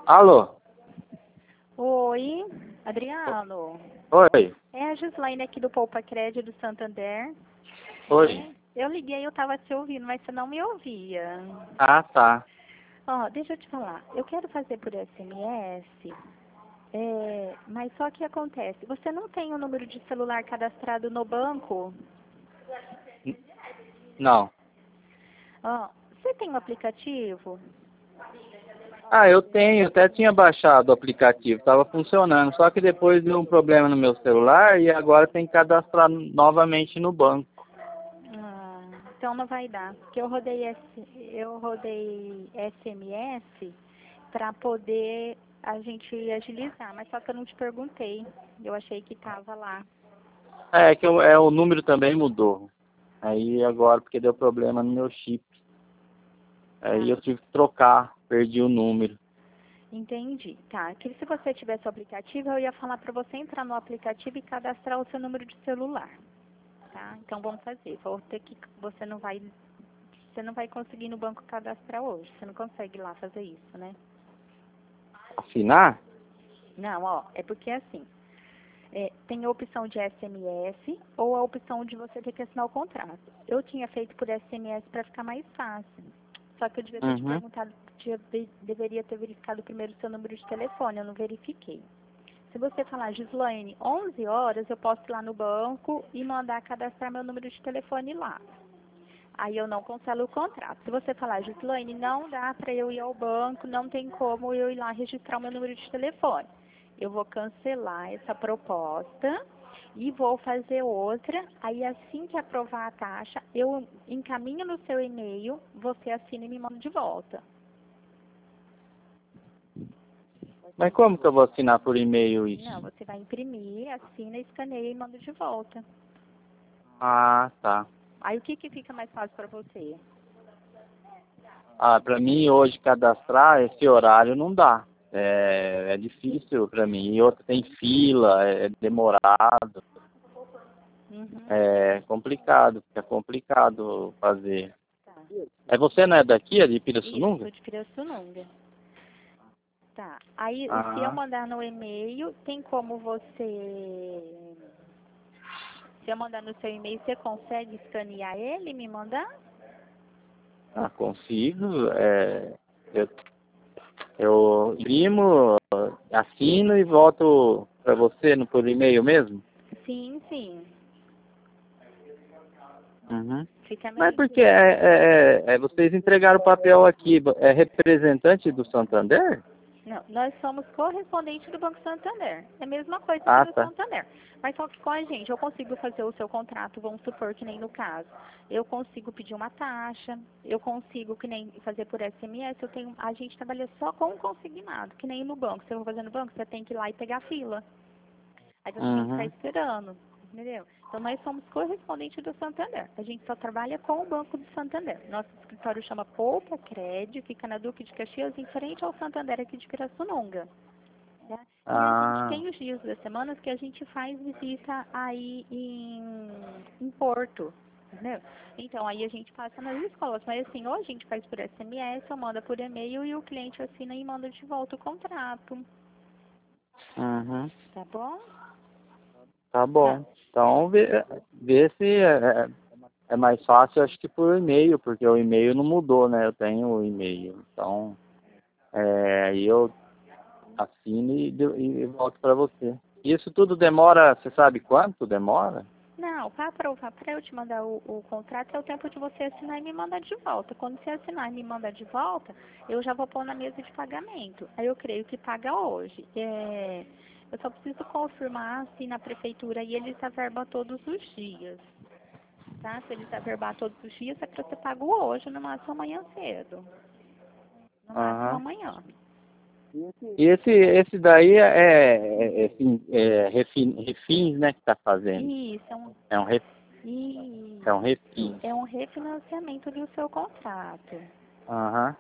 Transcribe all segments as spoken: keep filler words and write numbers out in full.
Alô? Oi, Adriano. Oi. É a Gislaine aqui do Poupa Crédito do Santander. Oi. É, eu liguei, eu estava te ouvindo, mas você não me ouvia. Ah, tá. Ó, deixa eu te falar. Eu quero fazer por S M S, é, mas só que acontece. Você não tem o número de celular cadastrado no banco? N- Não. Ó, você tem um aplicativo? Ah, eu tenho, até tinha baixado o aplicativo, estava funcionando, só que depois deu um problema no meu celular e agora tem que cadastrar novamente no banco. Ah, então não vai dar. Porque eu rodei, S, eu rodei S M S para poder a gente agilizar, mas só que eu não te perguntei. Eu achei que tava lá. É que eu- é, o número também mudou. Aí agora, porque deu problema no meu chip. Aí Tá, eu tive que trocar, perdi o número. entendi. Tá, que se você tivesse o aplicativo, eu ia falar para você entrar no aplicativo e cadastrar o seu número de celular. Tá? Então vamos fazer. Vou ter que, você não vai, você não vai conseguir no banco cadastrar hoje. Você não consegue lá fazer isso, né? Assinar? Não, ó, é porque assim, é, tem a opção de S M S ou a opção de você ter que assinar o contrato. Eu tinha feito por S M S para ficar mais fácil. Só que eu devia ter te Uhum. perguntado, devia- deveria ter verificado primeiro o seu número de telefone, eu não verifiquei. Se você falar, Gislaine, onze horas, eu posso ir lá no banco e mandar cadastrar meu número de telefone lá. Aí eu não cancelo o contrato. Se você falar, Gislaine, não dá para eu ir ao banco, não tem como eu ir lá registrar o meu número de telefone. Eu vou cancelar essa proposta e vou fazer outra. Aí assim que aprovar a taxa, eu encaminho no seu e-mail, você assina e me manda de volta. Mas como que eu vou assinar por e-mail Não, isso? você vai imprimir, assina, escaneia e manda de volta. Ah, tá. Aí o que, que fica mais fácil para você? Ah, para mim hoje cadastrar esse horário não dá. É, é difícil para mim. E outra tem fila, é demorado, Uhum. é complicado, fica complicado fazer. Tá. É você não é daqui, é de Isso, Pirassununga? sou de Pirassununga. Tá. Aí, se eu Ah, mandar no e-mail, tem como você... Se eu mandar no seu e-mail, você consegue escanear ele e me mandar? ah, consigo. É, eu, eu imprimo, assino e volto para você no, por e-mail mesmo? Sim, sim. Uhum. Fica Mas melhor. porque é, é, é, é, vocês entregaram o papel aqui, é representante do Santander? Não, nós somos correspondente do Banco Santander. É a mesma coisa que Ah, do tá. Santander. Mas só que com a gente, eu consigo fazer o seu contrato, vamos supor que nem no caso. Eu consigo pedir uma taxa, eu consigo que nem fazer por S M S, eu tenho, a gente trabalha só com o consignado, que nem no banco. Se eu vou fazer no banco, você tem que ir lá e pegar a fila. Aí você tem que ficar Uhum. esperando, entendeu? Então nós somos correspondente do Santander. A gente só trabalha com o Banco do Santander. Nosso escritório chama Poupa Crédito, fica na Duque de Caxias, em frente ao Santander aqui de Pirassununga. Né? E a gente Ah, tem os dias das semanas que a gente faz visita aí em, em Porto. Entendeu? Então, aí a gente passa nas escolas. Mas assim, ou a gente faz por S M S, ou manda por e-mail e o cliente assina e manda de volta o contrato. uhum. Tá bom? Tá Tá. bom. Então, vê, vê se é, é mais fácil, acho que por e-mail, porque o e-mail não mudou, né? Eu tenho o e-mail. Então, é, aí eu assino e, de- e volto para você. Isso tudo demora, você sabe quanto demora? Não, para aprovar, para eu te mandar o, o contrato, é o tempo de você assinar e me mandar de volta. Quando você assinar e me mandar de volta, eu já vou pôr na mesa de pagamento. Aí eu creio que paga hoje. É, eu só preciso confirmar se na prefeitura e eles averbam todos os dias. Tá? Se eles averbar todos os dias, é para ser pago hoje, no máximo amanhã cedo. No máximo Aham. amanhã. E esse, esse daí é, é, é, fin- é refin, refins, né, que tá fazendo. Isso, é um, É um, ref, é um isso, refins. é um refinanciamento do seu contrato. Aham.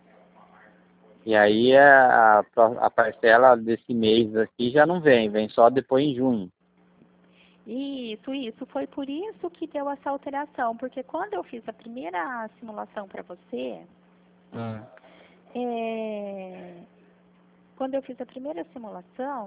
E aí a, pró- a parcela desse mês aqui já não vem, vem só depois em junho. Isso, isso. Foi por isso que deu essa alteração, porque quando eu fiz a primeira simulação para você, Hum. é, quando eu fiz a primeira simulação,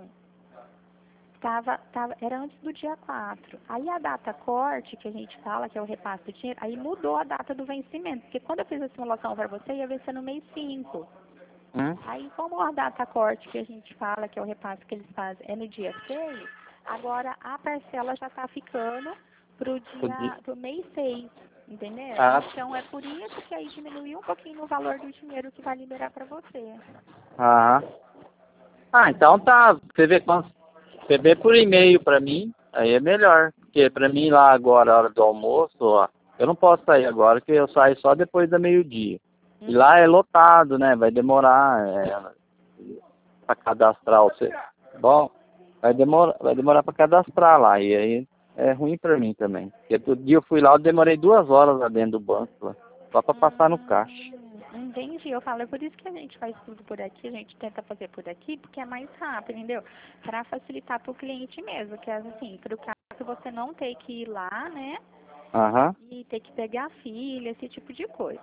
tava, tava, era antes do dia quatro. Aí a data corte, que a gente fala, que é o repasse do dinheiro, aí mudou a data do vencimento. Porque quando eu fiz a simulação para você, ia vencer no mês cinco. Hum? Aí, como a data corte que a gente fala, que é o repasse que eles fazem, é no dia seis, agora a parcela já está ficando pro dia, pro mês seis, entendeu? Ah. Então, é por isso que aí diminuiu um pouquinho o valor do dinheiro que vai liberar para você. Ah. Ah, então tá. Você vê, quando, você vê por e-mail pra mim, aí é melhor. Porque pra mim lá agora, a hora do almoço, ó, eu não posso sair agora, porque eu saio só depois da meio-dia. E lá é lotado, né? Vai demorar é, para cadastrar você. Bom, vai demorar, vai demorar para cadastrar lá. E aí é ruim para mim também. Porque outro dia eu fui lá, eu demorei duas horas lá dentro do banco, lá, só para passar no caixa. Hum, entendi. Eu falo, é por isso que a gente faz tudo por aqui, a gente tenta fazer por aqui, porque é mais rápido, entendeu? Para facilitar para o cliente mesmo, que é assim, para o caso você não ter que ir lá, né? Aham. E ter que pegar a filha, esse tipo de coisa.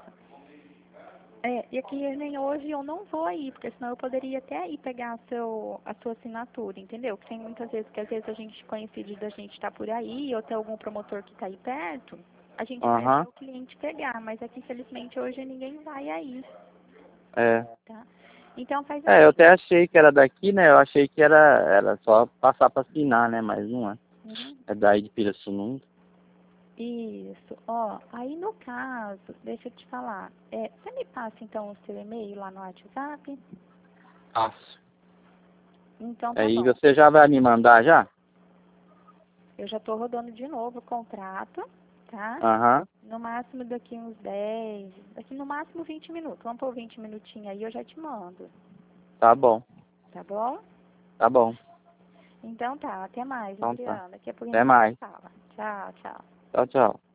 É, e aqui nem hoje eu não vou aí, porque senão eu poderia até ir pegar a, seu, a sua assinatura, entendeu? Que tem muitas vezes que às vezes a gente conhecido da gente tá por aí, ou tem algum promotor que tá aí perto, a gente pede Aham. para o cliente pegar, mas aqui infelizmente hoje ninguém vai aí, É. tá? Então faz É, eu assim. até achei que era daqui, né? Eu achei que era, era só passar para assinar, né? Mas não é. Uhum. É daí de Pirassununga. Isso, ó, aí no caso, deixa eu te falar, é, você me passa então o seu e-mail lá no WhatsApp? Nossa. Então tá Aí bom. você já vai me mandar já? Eu já tô rodando de novo o contrato, tá? Aham. No máximo daqui uns dez, daqui no máximo vinte minutos. Vamos por vinte minutinhos aí, eu já te mando, Tá bom. tá bom? Tá bom. Então tá, até mais, Então tá. Adriana. Daqui a pouco a Até gente se mais. fala. Tchau, tchau. Tchau, tchau.